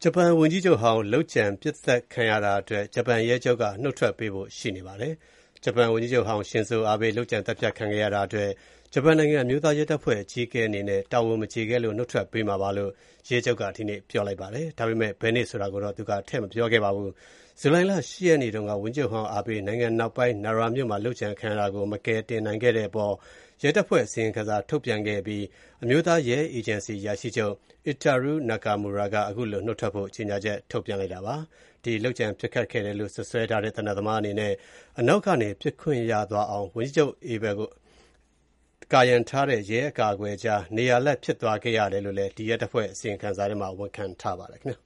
ဂျပန်ဝန်ကြီးချုပ်ဟောင်းလုပ်ကြံပစ်သတ်ခံရတာအတွက်ဂျပန်ရဲချုပ်ကနုတ်ထွက်ပေးဖို့ရှိနေပါတယ်။ဂျပန်ဝန်ကြီးချုပ်ဟောင်းရှင်ဇိုအာဘေးလုပ်ကြံသတ်ဖြတ်ခံခဲ့ရတာအတွက်ဂျပန်နိုင်ငံအမျိုးသားရဲတပ်ဖွဲ့အကြီးအကဲအနေနဲ့တာဝန်မကျေခဲ့လို့နုတ်ထွက်ပေးမှာပါလို့ရဲချုပ်ကဒီနေ့ပြောလိုက်ပါတယ်။ဒါပေမဲ့ဘယ်နေ့ဆိုတာကိုတော့သူကထည့်မပြောခဲ့ပါဘူး။ဇူလိုင်လ ၈ ရက်နေ့တုန်းကဝန်ကြီးချုပ်ဟောင်းအာဘေးနိုင်ငံနောက်ပိုင်းနာရာမြို့မှာလုပ်ကြံခံရတာကိုမကယ်တင်နိုင်ခဲ့တဲ့အပေါ်ရဲတပ်ဖွဲ့အစီရင်ခံစာထုတ်ပြန်ခဲ့ပြီးအမျိုးသားရဲအေဂျင်စီအရာရှိချုပ် Itaru Nakamura ကအခုလိုနုတ်ထွက်ဖို့ကြေညာချက်ထုတ်ပြန်လိုက်တာပါ။ဒီလုပ်ကြံပစ်ခတ်ခဲ့တယ်လို့စွပ်စွဲထားတဲ့သေနတ်သမားအနေနဲ့အနောက်ကနေပစ်ခွင့်ရသွားအောင်ဝန်ကြီးချုပ်အေဘယ်ကိုကာယံထားတဲ့ရဲအကာအကွယ်ကြားနေရာလက်ဖြစ်သွားခဲ့ရတယ်လို့လည်းဒီရဲတပ်ဖွဲ့အစီရင်ခံစာထဲမှာဝန်ခံထားပါတယ်ခင်ဗျာ